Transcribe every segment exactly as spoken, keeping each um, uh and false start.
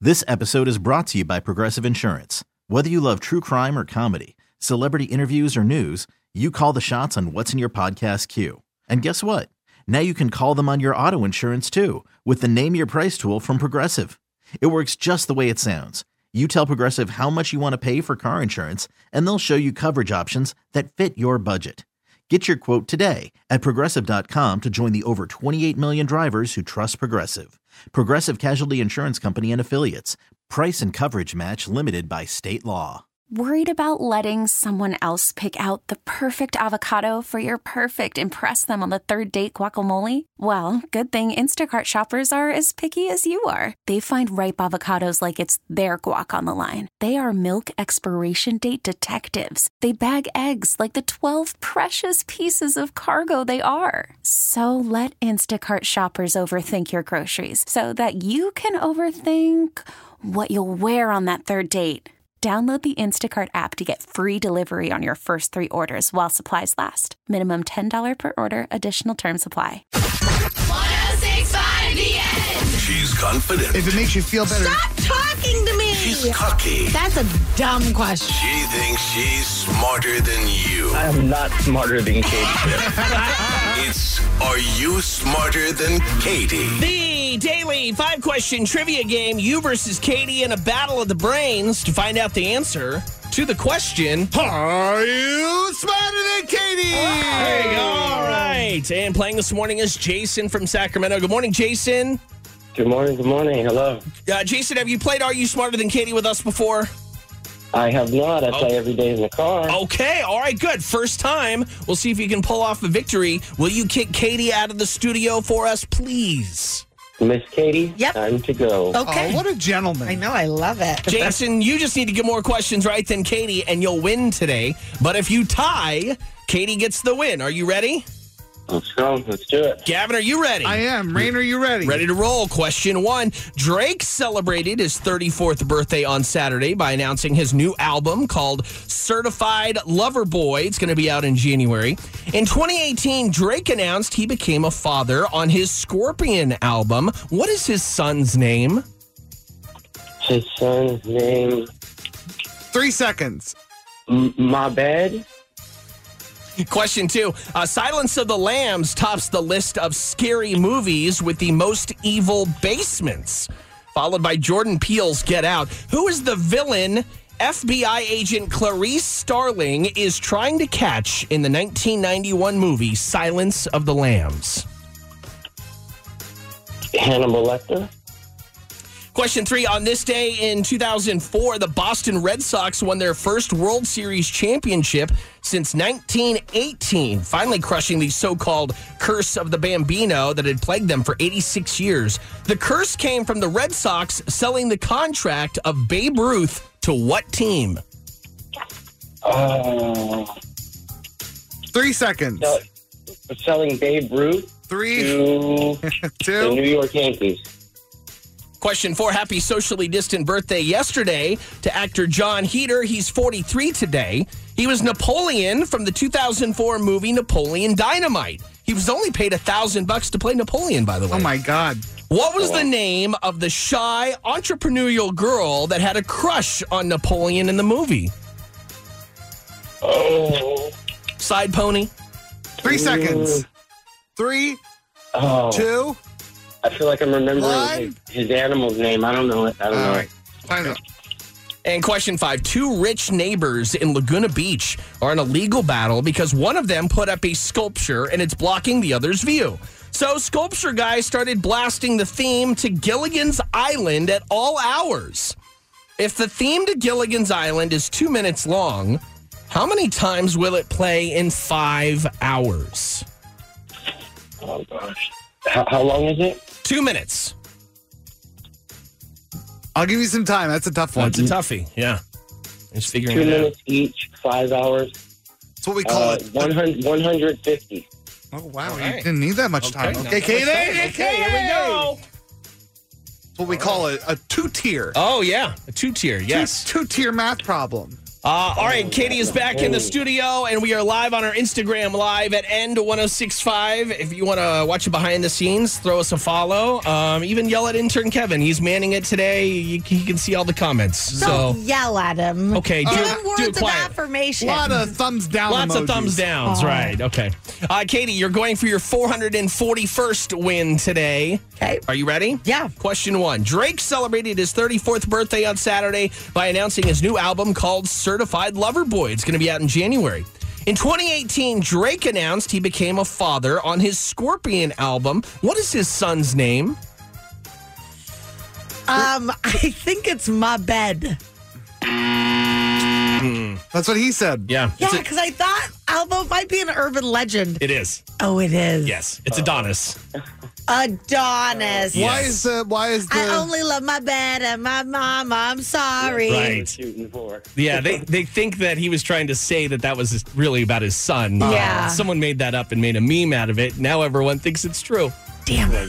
This episode is brought to you by Progressive Insurance. Whether you love true crime or comedy, celebrity interviews or news, you call the shots on what's in your podcast queue. And guess what? Now you can call them on your auto insurance too with the Name Your Price tool from Progressive. It works just the way it sounds. You tell Progressive how much you want to pay for car insurance, and they'll show you coverage options that fit your budget. Get your quote today at Progressive dot com to join the over twenty-eight million drivers who trust Progressive. Progressive Casualty Insurance Company and Affiliates. Price and coverage match limited by state law. Worried about letting someone else pick out the perfect avocado for your perfect impress them on the third date guacamole? Well, good thing Instacart shoppers are as picky as you are. They find ripe avocados like it's their guac on the line. They are milk expiration date detectives. They bag eggs like the twelve precious pieces of cargo they are. So let Instacart shoppers overthink your groceries so that you can overthink what you'll wear on that third date. Download the Instacart app to get free delivery on your first three orders while supplies last. Minimum ten dollars per order. Additional terms apply. one oh six point five The Edge. She's confident. If it makes you feel better. Stop talking to me. She's cocky. That's a dumb question. She thinks she's smarter than you. I am not smarter than Katie. It's Are You Smarter Than Katie? The daily five-question trivia game, you versus Katie in a battle of the brains to find out the answer to the question. Are you smarter than Katie? There you go. All right. And playing this morning is Jason from Sacramento. Good morning, Jason. Good morning, good morning. Hello. Uh, Jason, have you played Are You Smarter Than Katie with us before? I have not. I Oh. play every day in the car. Okay. All right, good. First time. We'll see if you can pull off a victory. Will you kick Katie out of the studio for us, please? Miss Katie, Yep. time to go. Okay. Oh, what a gentleman. I know. I love it. Jason, you just need to get more questions right than Katie, and you'll win today. But if you tie, Katie gets the win. Are you ready? Let's go. Let's do it. Gavin, are you ready? I am. Rain, are you ready? Ready to roll. Question one. Drake celebrated his thirty-fourth birthday on Saturday by announcing his new album called Certified Lover Boy. It's going to be out in January. In twenty eighteen, Drake announced he became a father on his Scorpion album. What is his son's name? His son's name, Three seconds. M- My Bad. Question two. Uh, Silence of the Lambs tops the list of scary movies with the most evil basements, followed by Jordan Peele's Get Out. Who is the villain F B I agent Clarice Starling is trying to catch in the nineteen ninety-one movie Silence of the Lambs? Hannibal Lecter. Question three. On this day in two thousand four, the Boston Red Sox won their first World Series championship since nineteen eighteen, finally crushing the so-called curse of the Bambino that had plagued them for eighty-six years. The curse came from the Red Sox selling the contract of Babe Ruth to what team? Uh, Three seconds. sell- selling Babe Ruth Three, to the two. New York Yankees. Question four. Happy socially distant birthday yesterday to actor John Heder. He's forty-three today. He was Napoleon from the two thousand four movie Napoleon Dynamite. He was only paid a thousand bucks to play Napoleon, by the way. Oh, my God. What was the name of the shy entrepreneurial girl that had a crush on Napoleon in the movie? Oh. Side pony. Three seconds. Three, Oh. two. I feel like I'm remembering One. his, his animal's name. I don't know it. I don't All know right. Time's up. And question five. Two rich neighbors in Laguna Beach are in a legal battle because one of them put up a sculpture and it's blocking the other's view. So sculpture guy started blasting the theme to Gilligan's Island at all hours. If the theme to Gilligan's Island is two minutes long, how many times will it play in five hours? Oh, gosh. How, how long is it? Two minutes. I'll give you some time. That's a tough one. That's a toughie. Yeah. Just figuring Two it out. minutes each, five hours. That's what we call Uh, it. one hundred, one hundred fifty. Oh, wow. All You right. didn't need that much time. not Okay, much Katie. time. Okay, here we go. That's what we call it, a two-tier. Oh, yeah. A two-tier, yes. Two, two-tier math problem. Uh, all right, Katie is back in the studio, and we are live on our Instagram Live at End ten sixty-five. If you want to watch it behind the scenes, throw us a follow. Um, even yell at intern Kevin. He's manning it today. You, he can see all the comments. Don't So yell at him. Okay, Give do, him do words it of quiet. affirmation. A lot of thumbs down Lots emojis. of thumbs downs, Aw. right? Okay. Uh, Katie, you're going for your four hundred forty-first win today. Okay. Are you ready? Yeah. Question one. Drake celebrated his thirty-fourth birthday on Saturday by announcing his new album called Certified Lover Boy. It's going to be out in January. In twenty eighteen, Drake announced he became a father on his Scorpion album. What is his son's name? Um, I think it's my bed. That's what he said. Yeah. Yeah, it's a- because I thought, although it might be an urban legend. it is. Oh, it is. Yes. It's Adonis. Adonis. Yeah. Why Yes. is the why is the I only love my bed and my mama. I'm sorry. Right. Shooting for. Yeah, they, they think that he was trying to say that that was really about his son. Yeah. Uh, someone made that up and made a meme out of it. Now everyone thinks it's true. Damn it.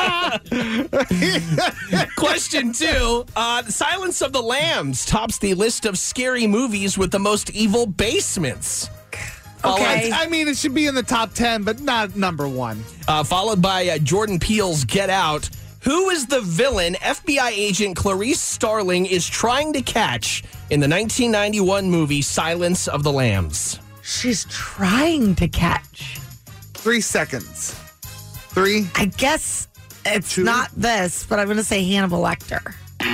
Question two. Uh, Silence of the Lambs tops the list of scary movies with the most evil basements. Okay. I mean, it should be in the top ten, but not number one. Uh, followed by uh, Jordan Peele's Get Out. Who is the villain F B I agent Clarice Starling is trying to catch in the nineteen ninety-one movie Silence of the Lambs? She's trying to catch. Three seconds. Three. I guess it's Two. not this, but I'm going to say Hannibal Lecter.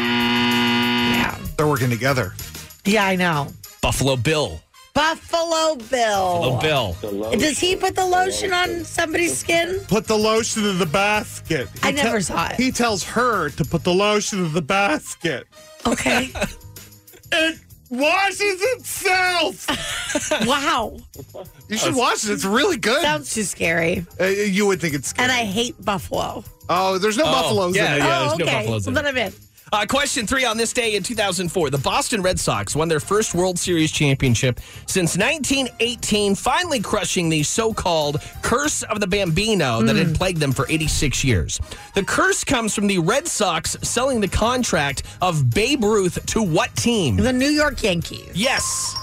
Yeah. They're working together. Yeah, I know. Buffalo Bill. Buffalo Bill. Buffalo Bill. The lotion. Does he put the lotion on somebody's skin? Put the lotion in the basket. He I never saw it. He tells her to put the lotion in the basket. Okay. It washes itself. Wow. You should watch it. It's really good. Sounds too scary. Uh, you would think it's scary. And I hate buffalo. Oh, there's no Oh, buffaloes yeah, in it. yeah. oh, there's no okay. buffaloes in well, it. then I'm in. Uh, question three. On this day in two thousand four, the Boston Red Sox won their first World Series championship since nineteen eighteen, finally crushing the so-called curse of the Bambino that had plagued them for eighty-six years. The curse comes from the Red Sox selling the contract of Babe Ruth to what team? The New York Yankees. Yes.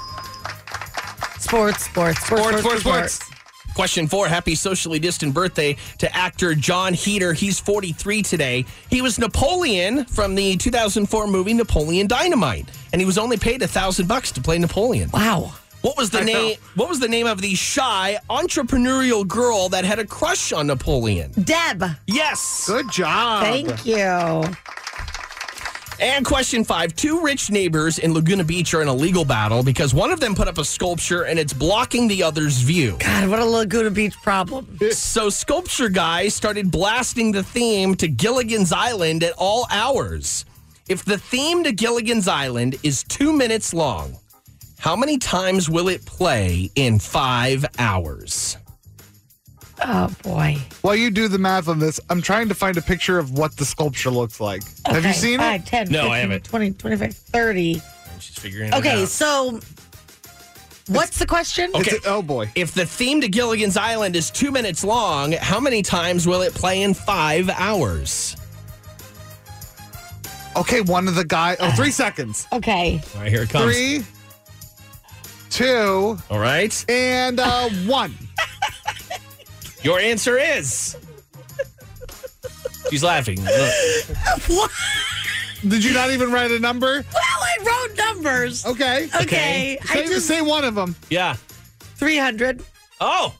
Sports, sports, sports, sports, sports. sports. Question four. Happy socially distant birthday to actor John Heder. He's forty-three today. He was Napoleon from the two thousand four movie Napoleon Dynamite, and he was only paid a thousand bucks to play Napoleon. Wow. What was the name? What was the name of the shy entrepreneurial girl that had a crush on Napoleon? Deb. Yes. Good job. Thank you. And question five. Two rich neighbors in Laguna Beach are in a legal battle because one of them put up a sculpture and it's blocking the other's view. God, what a Laguna Beach problem. So sculpture guy started blasting the theme to Gilligan's Island at all hours. If the theme to Gilligan's Island is two minutes long, how many times will it play in five hours? Oh, boy. While you do the math on this, I'm trying to find a picture of what the sculpture looks like. Have you Okay, seen five, it? ten, No, I fifteen, haven't. twenty, twenty-five, thirty. She's figuring it Okay, out. so what's the question? Okay. It's a- oh, boy. If the theme to Gilligan's Island is two minutes long, how many times will it play in five hours? Okay, one of the guys. Oh, three seconds. Okay. All right, here it comes. Three, two, All right. and uh, one. Your answer is. She's laughing. Look. What? Did you not even write a number? Well, I wrote numbers. Okay. Okay. I Say, just say one of them. Yeah. three hundred. Oh,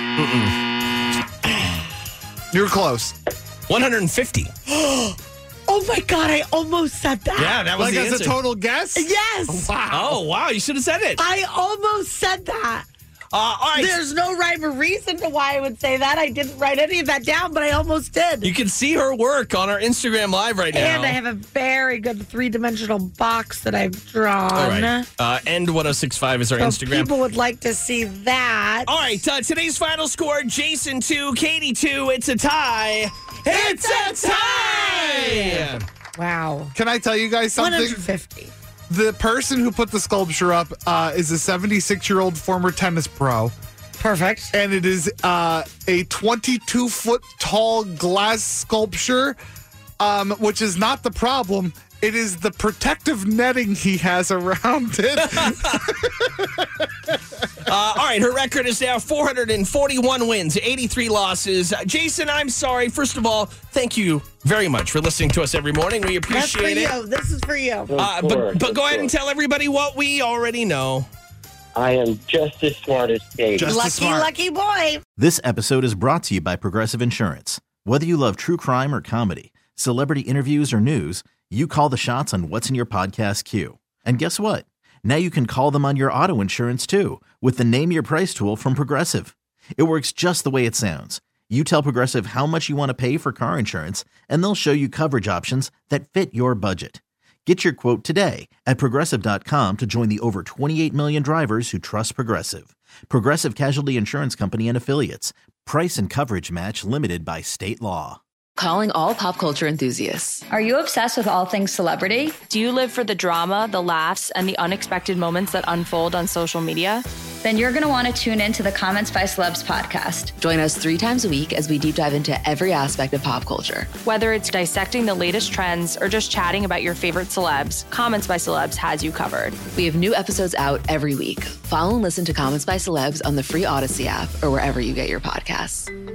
You're close. one hundred fifty. Oh my God, I almost said that. Yeah, that was Like the as answer. a total guess? Yes. Oh, wow. You should have said it. Uh, I almost said that. all right. There's no rhyme or reason to why I would say that. I didn't write any of that down, but I almost did. You can see her work on our Instagram Live right now. And I have a very good three-dimensional box that I've drawn. All right. Uh, End ten sixty-five is our So Instagram. people would like to see that. All right, uh, today's final score, Jason two, Katie two. It's a tie. It's a tie! Wow. Can I tell you guys one something? hundred fifty. The person who put the sculpture up uh, is a seventy-six-year-old former tennis pro. Perfect. And it is uh, a twenty-two foot tall glass sculpture, um, which is not the problem. It is the protective netting he has around it. uh, all right, her record is now four hundred forty-one wins, eighty-three losses. Uh, Jason, I'm sorry. First of all, thank you very much for listening to us every morning. We That's for appreciate it. you. This is for you. Uh, but but go ahead and tell everybody what we already know. I am just as smart as Katie. Just as Lucky, smart. lucky boy. This episode is brought to you by Progressive Insurance. Whether you love true crime or comedy, celebrity interviews or news, you call the shots on what's in your podcast queue. And guess what? Now you can call them on your auto insurance too with the Name Your Price tool from Progressive. It works just the way it sounds. You tell Progressive how much you want to pay for car insurance, and they'll show you coverage options that fit your budget. Get your quote today at Progressive dot com to join the over twenty-eight million drivers who trust Progressive. Progressive Casualty Insurance Company and Affiliates. Price and coverage match limited by state law. Calling all pop culture enthusiasts. Are you obsessed with all things celebrity? Do you live for the drama, the laughs, and the unexpected moments that unfold on social media? Then you're going to want to tune in to the Comments by Celebs podcast. Join us three times a week as we deep dive into every aspect of pop culture. Whether it's dissecting the latest trends or just chatting about your favorite celebs, Comments by Celebs has you covered. We have new episodes out every week. Follow and listen to Comments by Celebs on the free Odyssey app or wherever you get your podcasts.